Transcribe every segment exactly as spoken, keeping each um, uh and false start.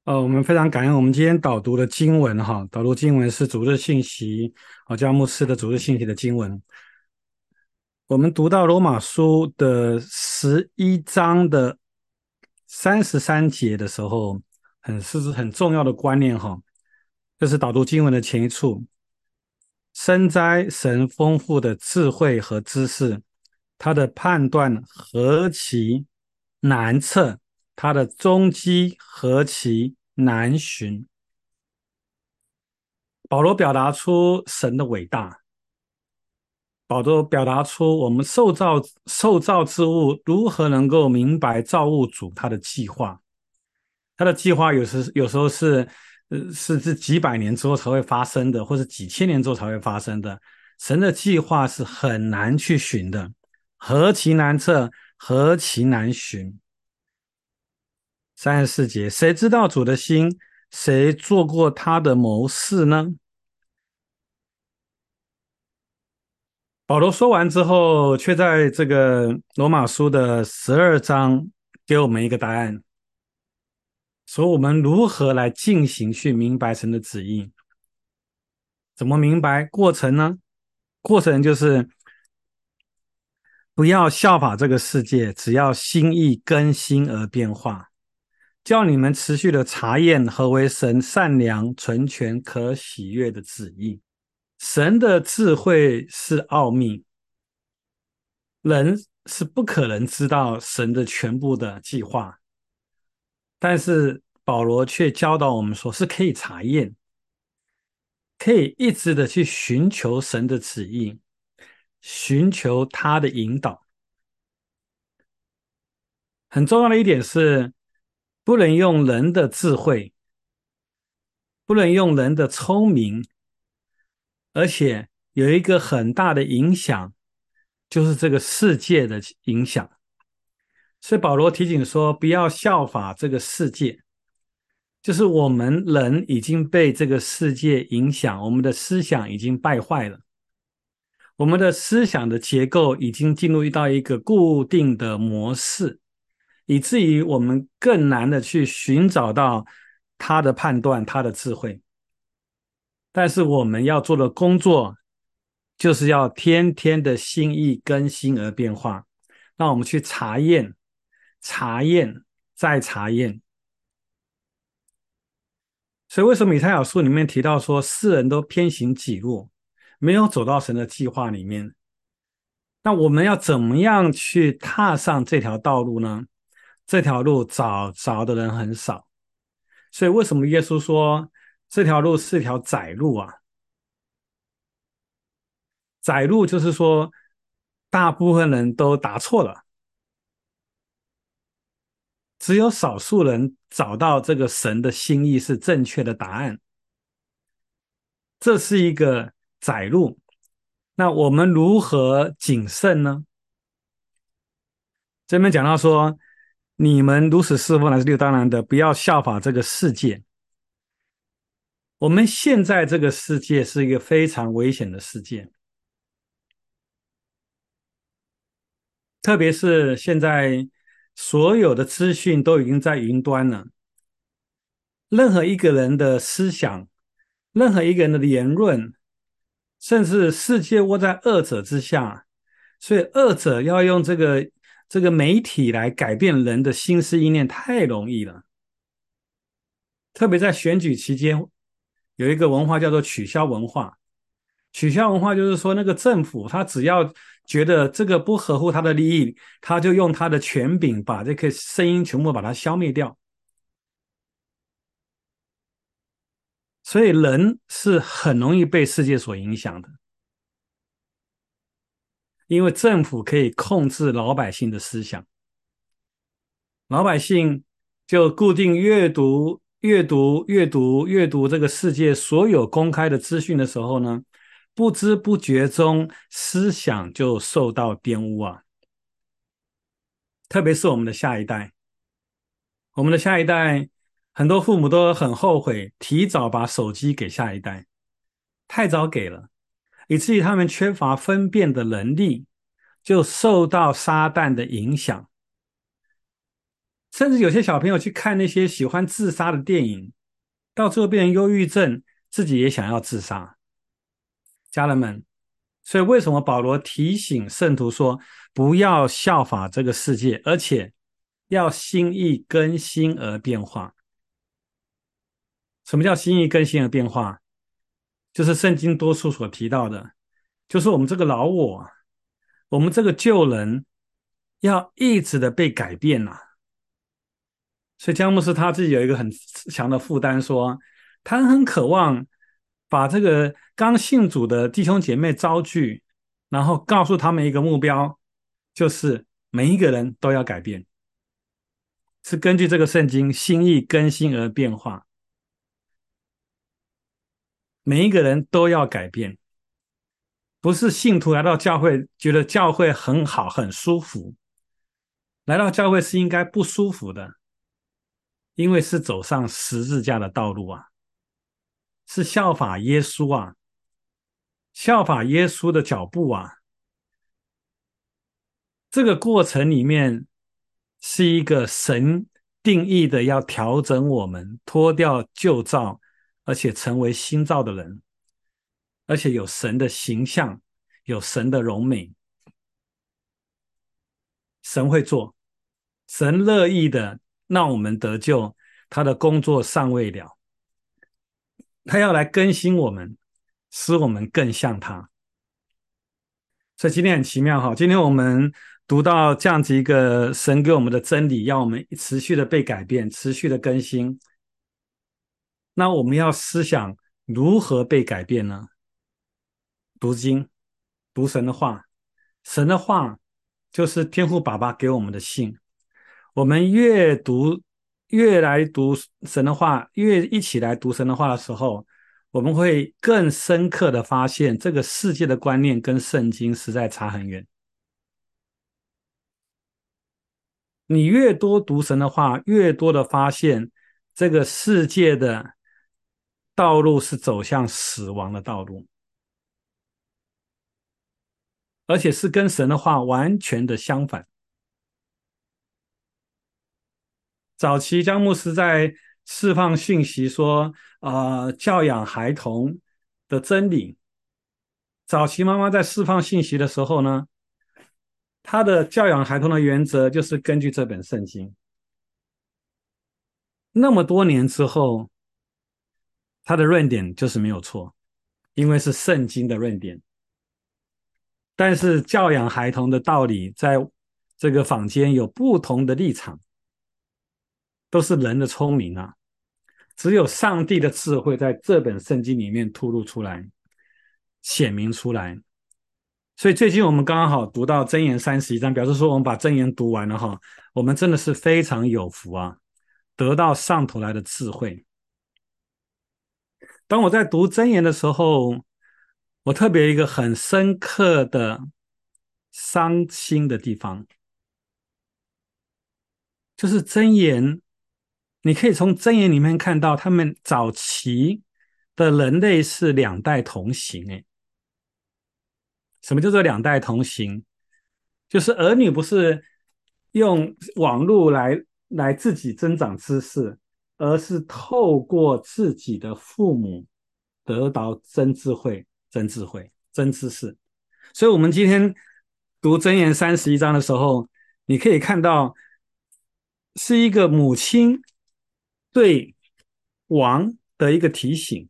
呃，我们非常感恩我们今天导读的经文哈，导读经文是主日信息，啊，教牧师的主日信息的经文。我们读到罗马书的十一章的三十三节的时候，很是很重要的观念哈，这是导读经文的前一处。深哉神丰富的智慧和知识，他的判断何其难测，他的踪迹何其难寻。保罗表达出神的伟大，保罗表达出我们受造受造之物如何能够明白造物主他的计划。他的计划有时有时候是呃是是几百年之后才会发生的，或是几千年之后才会发生的。神的计划是很难去寻的，何其难测，何其难寻。三十四节，谁知道主的心？谁做过他的谋士呢？保罗说完之后，却在这个罗马书的十二章给我们一个答案，说我们如何来进行去明白神的旨意。怎么明白过程呢？过程就是不要效法这个世界，只要心意更新而变化，叫你们持续的查验何为神善良、纯全、可喜悦的旨意。神的智慧是奥秘，人是不可能知道神的全部的计划，但是保罗却教导我们说是可以查验，可以一直的去寻求神的旨意，寻求他的引导。很重要的一点是，不能用人的智慧，不能用人的聪明，而且有一个很大的影响，就是这个世界的影响。所以保罗提醒说，不要效法这个世界，就是我们人已经被这个世界影响，我们的思想已经败坏了，我们的思想的结构已经进入到一个固定的模式，以至于我们更难的去寻找到他的判断，他的智慧。但是我们要做的工作，就是要天天的心意更新而变化，让我们去查验、查验、再查验。所以为什么以赛亚书里面提到说世人都偏行己路，没有走到神的计划里面？那我们要怎么样去踏上这条道路呢？这条路找着的人很少，所以为什么耶稣说这条路是条窄路啊？窄路就是说大部分人都答错了，只有少数人找到这个神的心意是正确的答案，这是一个窄路。那我们如何谨慎呢？这边讲到说，你们如此侍奉乃是理所当然的，不要效法这个世界。我们现在这个世界是一个非常危险的世界，特别是现在所有的资讯都已经在云端了，任何一个人的思想，任何一个人的言论，甚至世界握在恶者之下，所以恶者要用这个这个媒体来改变人的心思意念太容易了。特别在选举期间，有一个文化叫做取消文化。取消文化就是说，那个政府他只要觉得这个不合乎他的利益，他就用他的权柄把这个声音全部把它消灭掉。所以人是很容易被世界所影响的，因为政府可以控制老百姓的思想，老百姓就固定阅读、阅读、阅读、阅读这个世界所有公开的资讯的时候呢，不知不觉中思想就受到玷污啊。特别是我们的下一代，我们的下一代，很多父母都很后悔提早把手机给下一代，太早给了，以至于他们缺乏分辨的能力，就受到撒旦的影响。 甚至有些小朋友去看那些喜欢自杀的电影，到最后变成忧郁症，自己也想要自杀。家人们，所以为什么保罗提醒圣徒说，不要效法这个世界，而且要心意更新而变化？什么叫心意更新而变化？就是圣经多处所提到的，就是我们这个老我，我们这个旧人要一直的被改变呐、啊。所以江牧师他自己有一个很强的负担说，他很渴望把这个刚信主的弟兄姐妹招聚，然后告诉他们一个目标，就是每一个人都要改变，是根据这个圣经心意更新而变化，每一个人都要改变，不是信徒来到教会觉得教会很好很舒服，来到教会是应该不舒服的，因为是走上十字架的道路啊，是效法耶稣啊，效法耶稣的脚步啊。这个过程里面是一个神定义的要调整我们，脱掉旧造，而且成为新造的人，而且有神的形象，有神的荣美。神会做，神乐意的让我们得救，他的工作尚未了，他要来更新我们，使我们更像他。所以今天很奇妙哈，今天我们读到这样子一个神给我们的真理，要我们持续的被改变，持续的更新。那我们要思想如何被改变呢？读经，读神的话，神的话就是天父爸爸给我们的信。我们越读，越来读神的话，越一起来读神的话的时候，我们会更深刻的发现，这个世界的观念跟圣经实在差很远。你越多读神的话，越多的发现这个世界的道路是走向死亡的道路，而且是跟神的话完全的相反。早期江牧师在释放讯息说，呃，教养孩童的真理。早期妈妈在释放信息的时候呢，她的教养孩童的原则就是根据这本圣经。那么多年之后，她的论点就是没有错，因为是圣经的论点。但是教养孩童的道理，在这个坊间有不同的立场，都是人的聪明啊。只有上帝的智慧在这本圣经里面突露出来，显明出来。所以最近我们刚刚好读到箴言三十一章，表示说我们把箴言读完了哈，我们真的是非常有福啊，得到上头来的智慧。当我在读箴言的时候，我特别一个很深刻的伤心的地方，就是箴言，你可以从箴言里面看到，他们早期的人类是两代同行。诶，什么叫做两代同行？就是儿女不是用网络来来自己增长知识，而是透过自己的父母得到真智慧、真智慧、真知识。所以，我们今天读箴言三十一章的时候，你可以看到是一个母亲对王的一个提醒。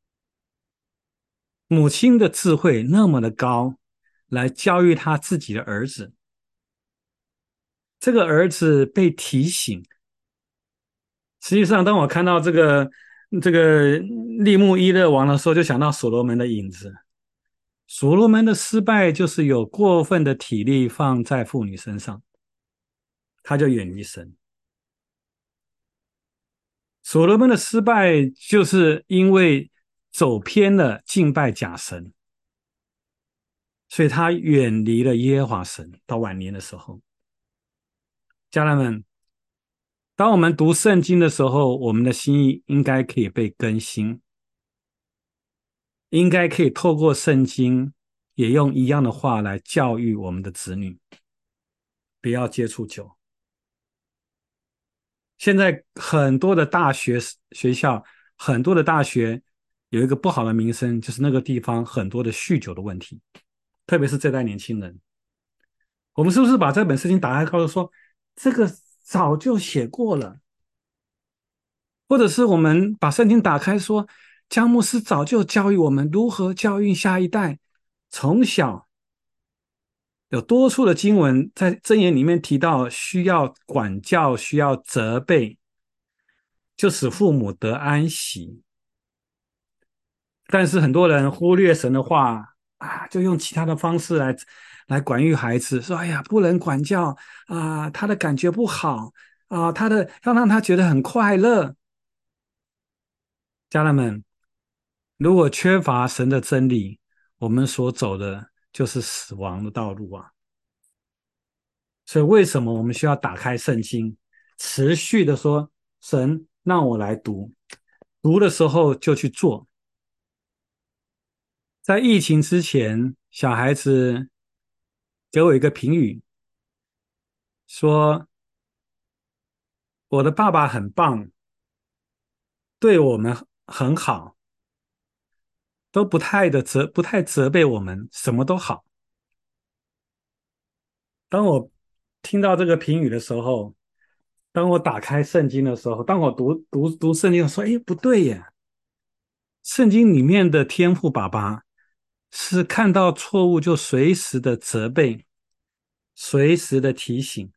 母亲的智慧那么的高，来教育他自己的儿子。这个儿子被提醒。实际上，当我看到这个这个利木伊勒王的时候，就想到所罗门的影子。所罗门的失败就是有过分的体力放在妇女身上，他就远离神。所罗门的失败就是因为走偏了敬拜假神，所以他远离了耶和华神。到晚年的时候，家人们，当我们读圣经的时候，我们的心意应该可以被更新，应该可以透过圣经，也用一样的话来教育我们的子女，不要接触酒， 现在很多的大学学校，很多的大学有一个不好的名声，就是那个地方很多的酗酒的问题，特别是这代年轻人。我们是不是把这本圣经打开，告诉说这个早就写过了？或者是我们把圣经打开说，姜牧师早就教育我们如何教育下一代，从小有多处的经文在箴言里面提到需要管教，需要责备，就使父母得安息。但是很多人忽略神的话啊，就用其他的方式来来管育孩子，说：“哎呀，不能管教啊，他的感觉不好啊，他的要让他觉得很快乐。”家人们，如果缺乏神的真理，我们所走的就是死亡的道路啊！所以，为什么我们需要打开圣经，持续的说：“神让我来读，读的时候就去做。”在疫情之前，小孩子给我一个评语，说我的爸爸很棒，对我们很好，都不太的责不太责备我们，什么都好。当我听到这个评语的时候，当我打开圣经的时候，当我读读读圣经的时候，哎，不对耶！圣经里面的天父爸爸是看到错误就随时的责备，随时的提醒，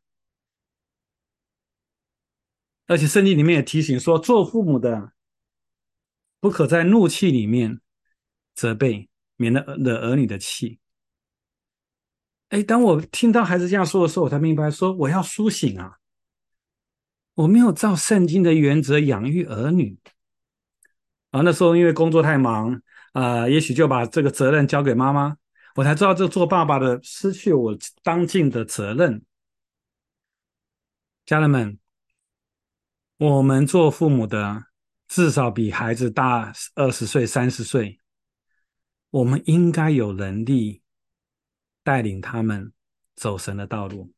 而且圣经里面也提醒说，做父母的不可在怒气里面责备，免得惹儿女的气。哎，当我听到孩子这样说的时候，我才明白说我要苏醒啊！我没有照圣经的原则养育儿女啊。那时候因为工作太忙啊、呃也许就把这个责任交给妈妈。我才知道，这做爸爸的失去我当尽的责任。家人们，我们做父母的至少比孩子大二十岁、三十岁，我们应该有能力带领他们走神的道路。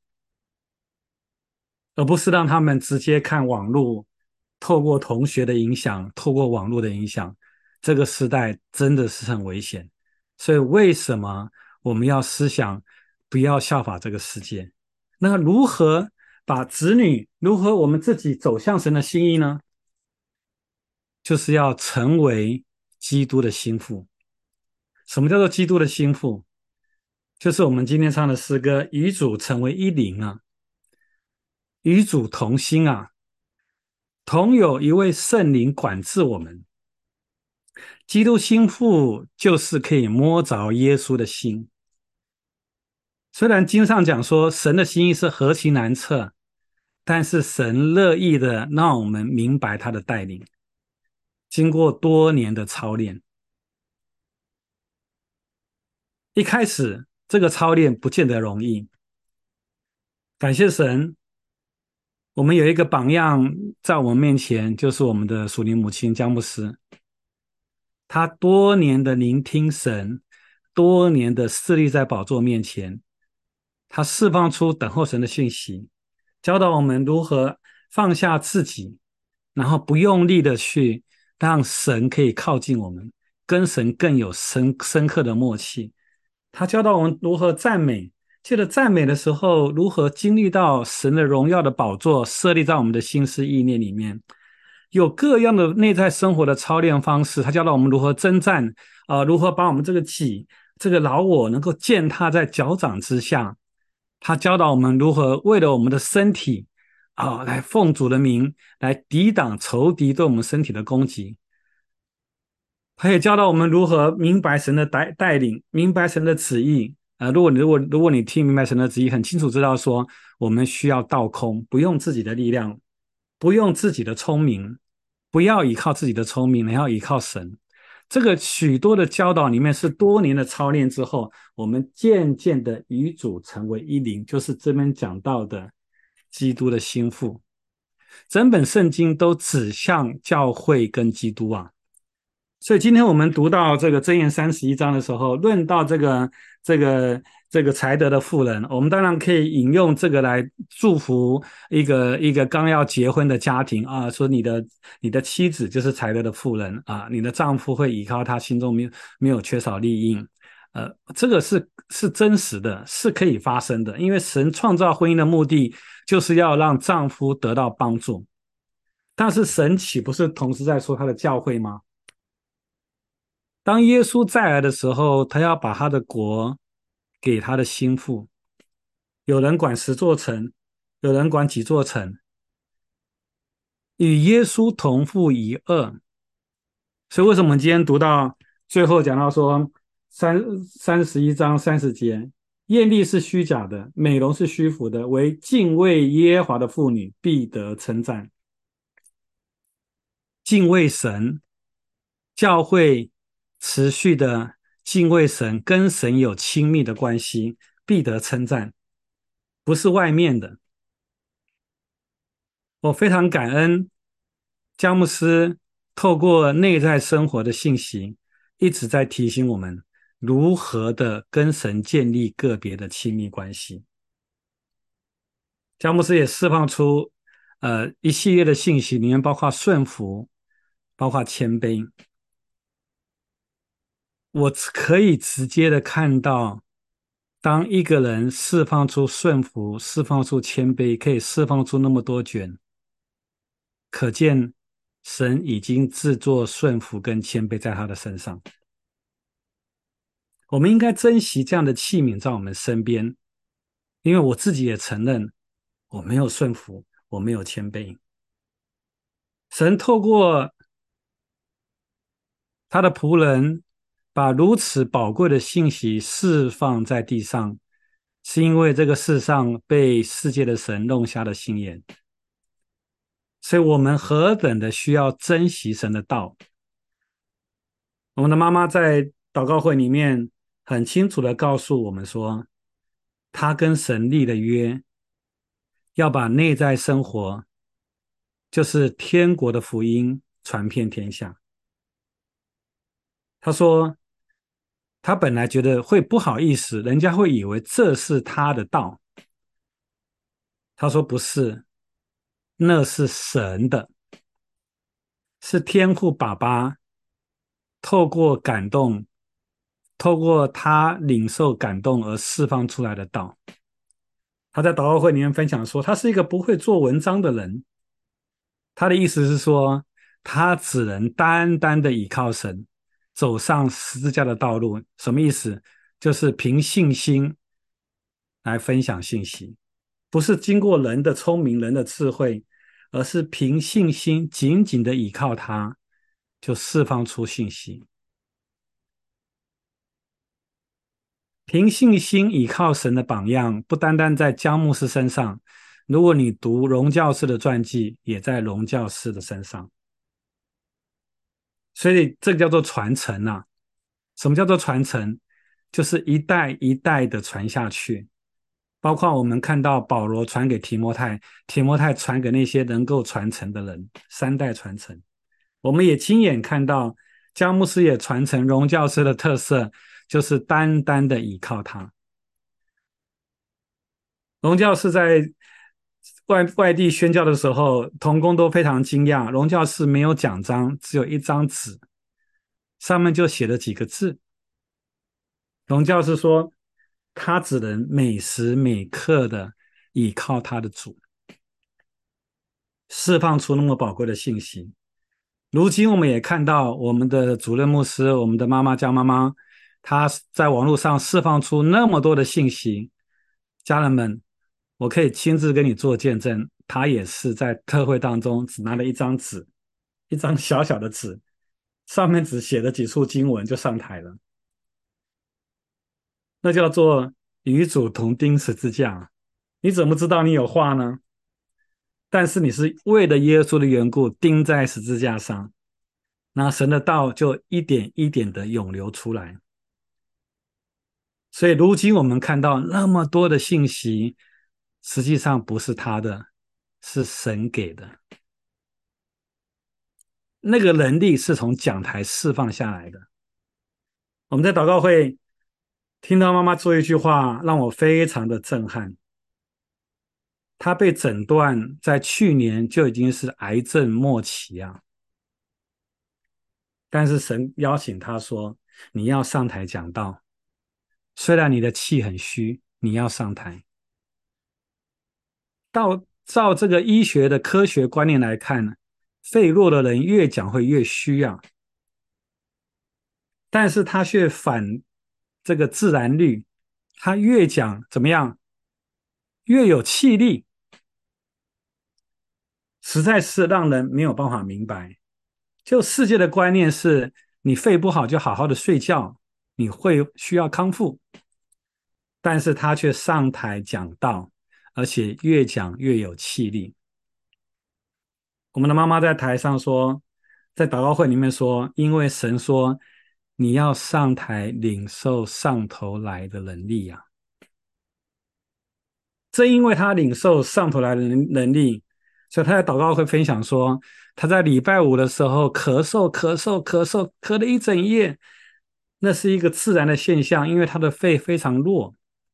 而不是让他们直接看网络，透过同学的影响，透过网络的影响，这个时代真的是很危险。所以，为什么我们要思想不要效法这个世界？那如何把子女，如何我们自己走向神的心意呢？就是要成为基督的心腹。什么叫做基督的心腹？就是我们今天唱的诗歌“与主成为一灵”啊，与主同心啊，同有一位圣灵管制我们。基督心腹就是可以摸着耶稣的心。虽然经上讲说神的心意是何其难测，但是神乐意的让我们明白他的带领。经过多年的操练，一开始这个操练不见得容易。感谢神，我们有一个榜样在我们面前，就是我们的属灵母亲姜牧师。他多年的聆听神，多年的侍立在宝座面前，他释放出等候神的讯息，教导我们如何放下自己，然后不用力的去让神可以靠近我们，跟神更有深深刻的默契。他教导我们如何赞美，借着赞美的时候，如何经历到神的荣耀的宝座设立在我们的心思意念里面。有各样的内在生活的操练方式，他教导我们如何征战，啊、呃，如何把我们这个己、这个老我能够践踏在脚掌之下。他教导我们如何为了我们的身体，啊、呃，来奉主的名来抵挡仇敌对我们身体的攻击。他也教导我们如何明白神的带带领，明白神的旨意。呃，如果你如果如果你听明白神的旨意，很清楚知道说，我们需要倒空，不用自己的力量，不用自己的聪明，不要依靠自己的聪明，你要依靠神。这个许多的教导里面是多年的操练之后，我们渐渐的与主成为一灵，就是这边讲到的基督的心腹。整本圣经都指向教会跟基督啊。 所以今天我们读到这个箴言三十一章的时候，论到这个这个这个才德的妇人，我们当然可以引用这个来祝福一个一个刚要结婚的家庭啊，说你的你的妻子就是才德的妇人啊，你的丈夫会依靠她，心中没有没有缺少利益。呃，这个是是真实的，是可以发生的，因为神创造婚姻的目的就是要让丈夫得到帮助。但是神岂不是同时在说他的教会吗？当耶稣再来的时候，他要把他的国给他的心腹，有人管十座城，有人管几座城，与耶稣同父一轭。所以为什么我们今天读到最后讲到说三三十一章三十节，艳丽是虚假的，美容是虚浮的，唯敬畏耶和华的妇女必得称赞。敬畏神，教会持续的敬畏神，跟神有亲密的关系，必得称赞，不是外面的。我非常感恩詹姆斯透过内在生活的信息，一直在提醒我们如何的跟神建立个别的亲密关系。詹姆斯也释放出呃一系列的信息，里面包括顺服，包括谦卑。我可以直接的看到，当一个人释放出顺服，释放出谦卑，可以释放出那么多卷，可见神已经制作顺服跟谦卑在他的身上。我们应该珍惜这样的器皿在我们身边，因为我自己也承认我没有顺服，我没有谦卑。神透过他的仆人把如此宝贵的信息释放在地上，是因为这个世上被世界的神弄瞎了心眼，所以我们何等的需要珍惜神的道。我们的妈妈在祷告会里面很清楚的告诉我们说，她跟神立的约，要把内在生活，就是天国的福音传遍天下。她说，她本来觉得会不好意思，人家会以为这是她的道。她说不是，那是神的，是天父爸爸透过感动，透过他领受感动而释放出来的道。他在祷告会里面分享说，他是一个不会做文章的人。他的意思是说，他只能单单的倚靠神，走上十字架的道路。什么意思？就是凭信心来分享信息，不是经过人的聪明、人的智慧，而是凭信心紧紧的倚靠他，就释放出信息。凭信心倚靠神的榜样，不单单在姜牧师身上，如果你读荣教师的传记，也在荣教师的身上。所以这个叫做传承啊。什么叫做传承？就是一代一代的传下去。包括我们看到保罗传给提摩太，提摩太传给那些能够传承的人，三代传承。我们也亲眼看到姜牧师也传承荣教师的特色，就是单单的倚靠他。荣教士在外外地宣教的时候，同工都非常惊讶，荣教士没有奖章，只有一张纸，上面就写了几个字。荣教士说，他只能每时每刻的倚靠他的主，释放出那么宝贵的信息。如今我们也看到我们的主任牧师，我们的妈妈江妈妈，她在网络上释放出那么多的信息。家人们，我可以亲自跟你做见证，她也是在特会当中只拿了一张纸，一张小小的纸，上面只写了几处经文就上台了。那叫做与主同钉十字架。你怎么知道你有话呢？但是你是为了耶稣的缘故钉在十字架上，那神的道就一点一点的涌流出来。所以如今我们看到那么多的信息，实际上不是他的，是神给的。 那个能力是从讲台释放下来的。我们在祷告会听到妈妈说一句话，让我非常的震撼。她被诊断在去年就已经是癌症末期啊，但是神邀请她说：“你要上台讲道，虽然你的气很虚，你要上台。”到照这个医学的科学观念来看呢，肺弱的人越讲会越虚啊，但是他却反这个自然律，他越讲怎么样，越有气力，实在是让人没有办法明白。就世界的观念是，你肺不好就好好的睡觉，你会需要康复，但是他却上台讲道，而且越讲越有气力。我们的妈妈在台上说，在祷告会里面说，因为神说你要上台领受上头来的能力呀、啊。正因为他领受上头来的能力，所以他在祷告会分享说，他在礼拜五的时候咳嗽、咳嗽、咳嗽，咳了一整夜，那是一个自然的现象，因为他的肺非常弱。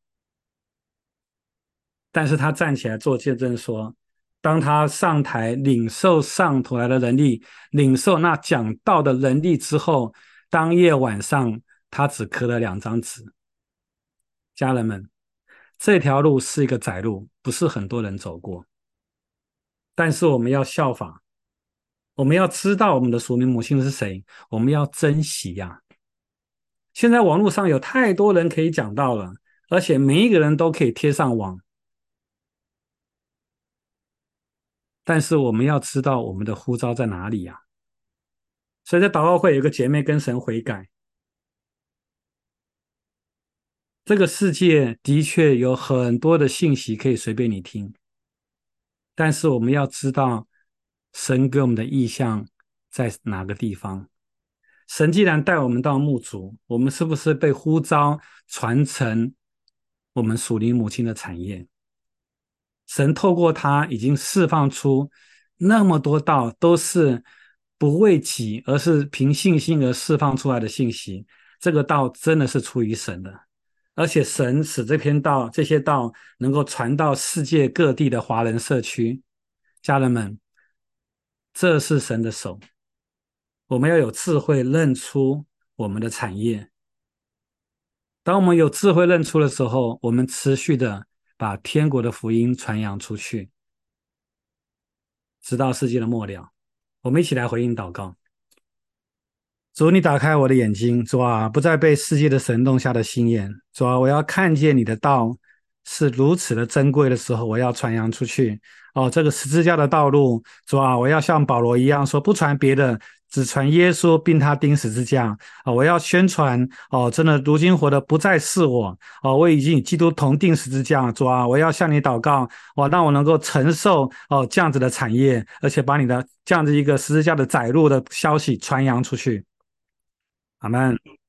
但是他站起来做见证说，当他上台领受上头来的能力，领受那讲道的能力之后，当夜晚上他只刻了两张纸。家人们，这条路是一个窄路，不是很多人走过，但是我们要效法，我们要知道我们的属灵母亲是谁，我们要珍惜呀、啊。现在网络上有太多人可以讲道了，而且每一个人都可以贴上网，但是我们要知道我们的呼召在哪里呀、啊？所以在祷告会有个姐妹跟神悔改，这个世界的确有很多的信息可以随便你听，但是我们要知道神给我们的意向在哪个地方。神既然带我们到牧族，我们是不是被呼召传承我们属灵母亲的产业？神透过他已经释放出那么多道，都是不为己，而是凭信心而释放出来的信息。这个道真的是出于神的，而且神使这篇道、这些道能够传到世界各地的华人社区。家人们，这是神的手，我们要有智慧认出我们的产业。当我们有智慧认出的时候，我们持续的把天国的福音传扬出去，直到世界的末了。我们一起来回应祷告。主，你打开我的眼睛，主啊，不再被世界的神弄瞎的心眼。主啊，我要看见你的道是如此的珍贵的时候，我要传扬出去。哦，这个十字架的道路，主啊，我要像保罗一样说，不传别的，只传耶稣，并他钉十字架。哦，我要宣传，哦，真的，如今活的不再是我，哦，我已经与基督同钉十字架。主啊，我要向你祷告，哦，让我能够承受哦这样子的产业，而且把你的这样子一个十字架的载入的消息传扬出去。阿们。